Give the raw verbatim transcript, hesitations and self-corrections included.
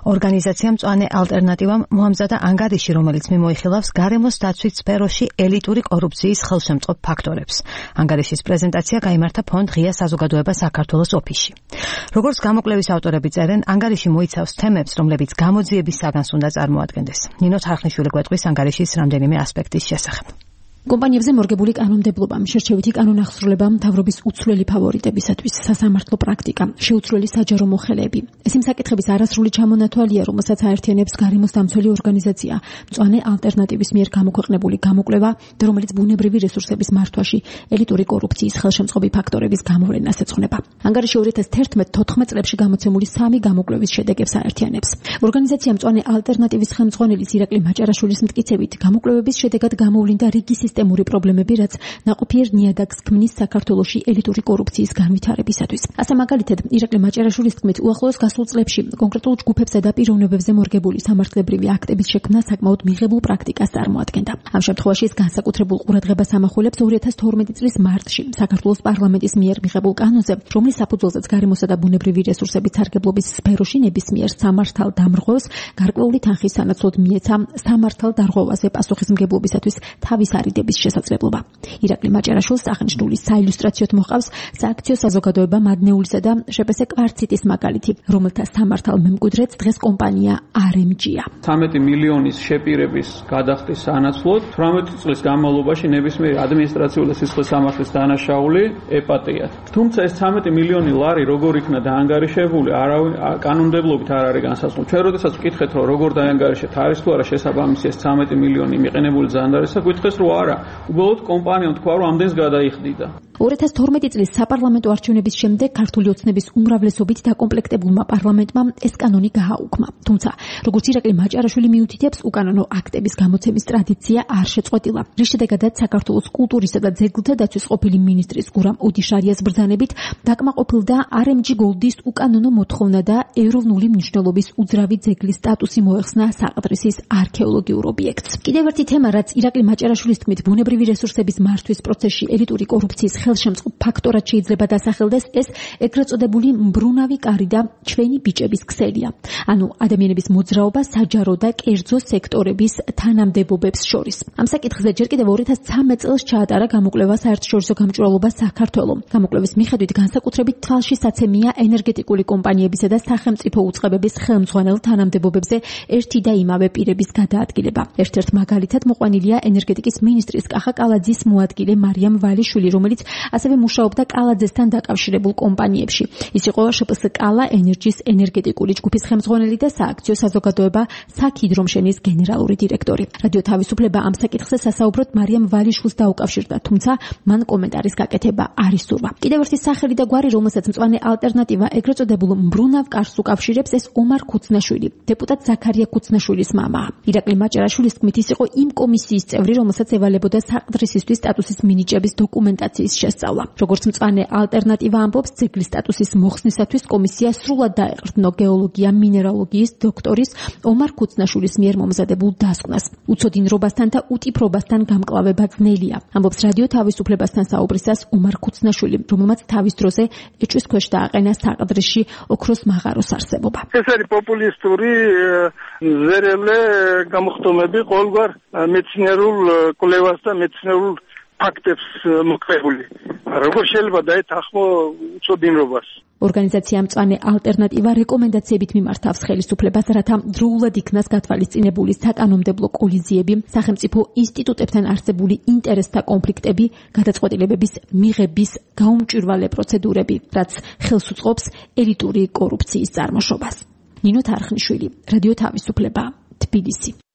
ორგანიზაცია მწვანე ალტერნატივამ მოამზადა ანგარიში, რომელიც მიმოიხილავს გარემოს დაცვის სფეროში ელიტური კორუფციის ხელშემწყობ ფაქტორებს. ანგარიშის პრეზენტაცია გაიმართა ფონდ ღია საზოგადოება საქართველოს ოფისში. როგორც გამოკვლევის ავტორები წერენ, ანგარიში მოიცავს თემებს, რომლებიც გამოძიების საგანს უნდა წარმოადგენდეს. ნინო თარხნიშვილი გვეტყვის ანგარიშის რამდენიმე ასპექტის შესახებ. კომპანიებზე მორგებული კანონმდებლობამ, შერჩევითი კანონახსრულებამ, მთავრობის უცვლელი ფავორიტებისათვის სასამართლო პრაქტიკა, შეუცვლელი საჯარო მოხელეები. ეს იმ საკითხების არასრული ჩამონათვალია, რომელსაც აერთიანებს გარემოს დამცველი ორგანიზაცია, მწვანე ალტერნატივის მიერ გამოქვეყნებული გამოკვლევა, და რომელიც ბუნებრივი რესურსების მართვაში ელიტური კორუფციის ხელშემწყობი ფაქტორების გამოვლენას ეძღვნება. ანგარიში ორი ათას თერთმეტ თოთხმეტ წლებში გამოცემული სამი გამოკვლევის შედეგებს აერთიანებს. ორგანიზაცია მწვანე ალტერნატივის ხელმძღვანელის ირაკლი მაჭარაშვილის მტკიცებით, გამოკვლევების შედეგად გამოვლინდა რიგი სისტემური პრობლემები, რაც ნაყოფიერ ნიადაგს ქმნის საქართველოში ელიტური კორუფციის განვითარებისათვის. ასე მაგალითად, ირაკლი მაჭარაშვილის თქმით, უახლოეს გასულ წლებში კონკრეტულ ჯგუფებსა და პიროვნებებზე მორგებული სამართლებრივი აქტების შექმნა საკმაოდ მიღებულ პრაქტიკას წარმოადგენდა. ამ შემთხვევაში ის განსაკუთრებულ ყურადღებას ამახვილებს ორი ათას თორმეტი წლის მარტში საქართველოს პარლამენტის მიერ მიღებულ კანონზე, რომლის საფუძველზეც გარემოსა და ბუნებრივი რესურსების სარგებლობის სფეროში ნებისმიერ სამართალ დამრღვევს გარკვეული თანხის სანაცვლოდ მიეცა სამართალ დარღვევაზე პასუხისმგებლობისათვის თავის არიდების შესაძლებლობა. ირაკლი მაჭარაშვილს აღნიშნული საილუსტრაციოდ მოყავს სააქციო საზოგადოება მადნეულისა და შპს კვარციტის მაგალითი, რომელთა სამართალ მემკვიდრეც დღეს კომპანია არ ემ ჯი-ია. ცხრამეტი მილიონის შეპირების გადახდის სანაცვლოდ თვრამეტი წლის განმავლობაში ნებისმიერი ადმინისტრაციული და სისხლის სამართლის დანაშაული ეპატიათ. თუმცა ეს ცხრამეტი მილიონი ლარი როგორ იქნა დაანგარიშებული, არავინ კანონმდებლობით არ არის განსაზღვრული. ჩვენ როდესაც ვკითხეთ, რომ როგორ დაანგარიშეთ, არის თუ არა შესაბამისი ეს ცხრამეტი მილიონი მიყენებული ზანდარისა, გითხეს რომ არა. უბრალოდ კომპანიამ თქვა, რომ ამდენს გადაიხდიდა. ორი ათას თორმეტი წლის საპარლამენტო არჩევნების შემდეგ ქართული ოცნების უმრავლესობით დაკომპლექტებულმა პარლამენტმა ეს კანონი გააუქმა. თუმცა, როგორც ირაკლი მაჭარაშვილი მიუთითებს, უკანონო აქტების გამოცემის ტრადიცია არ შეწყვეტილა. რის შედეგადაც საქართველოს კულტურისა და ძეგლთა დაცვის ყოფილი მინისტრის გურამ უდიშარიას ბრძანებით დაკმაყოფილდა არ ემ ჯი გოლდის უკანონო მოთხოვნა და ეროვნული მნიშვნელობის უძრავი ძეგლის სტატუსი მოეხსნა საყდრისის არქეოლოგიურ ობიექტს. კიდევ ერთი თემა, რაც ირაკლი მაჭარაშვილის თქმით ბუნებრივი რესურსების მართვის პროცესში ელიტური კორუფციის ხელშემწყობ ფაქტორად შეიძლება დასახელდეს, ეს ეგრეთ წოდებული მბრუნავი კარი და ჩვენი ბიჭების ქსელია. ანუ ადამიანების მოძრაობა საჯარო და კერძო სექტორების თანამდებობებს შორის. ამ საკითხზე ჯერ კიდევ ორი ათას ცხრამეტ წელს ჩაატარა გამოკვლევა საერთაშორისო გამჭვირვალობა საქართველო. გამოკვლევის მიხედვით განსაკუთრებით თვალშისაცემია ენერგეტიკული კომპანიებისა და სახელმწიფო უწყებების ხელმძღვანელ თანამდებობებზე ერთი და იმავე პირების გადაადგილება. ერთ-ერთ მაგალითად მოყვანილია ენერგეტიკის მინისტრის კახა კალაძის მოადგილე მარიამ ვალიშვილი, რომელიც ასევე მუშაობდა კალაძესთან დაკავშირებულ კომპანიებში. ის იყო შპს კალა ენერჯის ენერგეტიკული ჯგუფის ხელმძღვანელი და სააქციო საზოგადოება საქიდრომშენის გენერალური დირექტორი. რადიო თავისუფლება ამ საკითხზე სასაუბროდ მარიამ ვალიშვილს დაუკავშირდა, თუმცა მან კომენტარის გაკეთება არ ისურვა. კიდევ ერთი სახელი და გვარი, რომელსაც მწვანე ალტერნატივა ეგრეთ წოდებულ მბრუნავ კარს უკავშირებს, ეს ომარ ქუცნაშვილი, დეპუტატ ზაქარია ქუცნაშვილის მამა. ირაკლი მაჭარაშვილის თქმით, ის იყო იმ კომისიის წევრი, რომელსაც ევალებოდა საყდრისისთვის სტატუსის მინიჭების დოკუმენტაციის შესწავლა. როგორც მწვანე ალტერნატივა ამბობს, ძეგლის სტატუსის მოხსნისათვის კომისია სრულად დაეყრდნო გეოლოგია მინერალოგიის დოქტორის ომარ ქუცნაშვილის მიერ მომზადებულ დასკვნას. უცოდინრობასთან და უტიფრობასთან გამკლავება ძნელია. ამბობს რადიო თავისუფლებასთან საუბრისას ომარ ქუცნაშვილი, რომელმაც თავის დროზე ეჭვის ქვეშ დააყენა საყდრისში ოქროს მაღაროს არსებობა. ეს არის პოპულისტური ზერელე გამოხდომები ყოველგვარ მეცნიერულ კვლევას და მეცნიერულ ფაქტებს მოკლებული. როგორ შეიძლება დაეთანხმო უცოდინრობას? ორგანიზაცია მწვანე ალტერნატივა რეკომენდაციებით მიმართავს ხელისუფლებას, რათა დროულად იქნას გათვალისწინებული საკანონმდებლო კოლიზიები, სახელმწიფო ინსტიტუტებთან არსებული ინტერესთა კონფლიქტები, გადაწყვეტილებების მიღების გაუმჭვირვალე პროცედურები, რაც ხელს უწყობს ელიტური კორუფციის წარმოშობას. ნინო თარხნიშვილი, რადიო თავისუფლება, თბილისი.